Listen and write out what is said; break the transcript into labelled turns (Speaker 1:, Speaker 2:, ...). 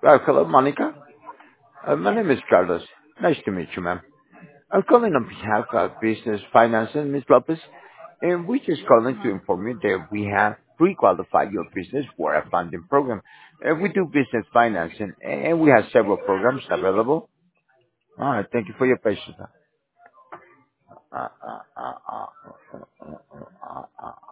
Speaker 1: Hello, Monica. My name is Carlos. Nice to meet you, ma'am. I'm calling on behalf of Business Finance and Ms. Lopez, and we just calling to inform you that we have pre-qualified your business for a funding program. We do business financing, and we have several programs available. All right, thank you for your patience.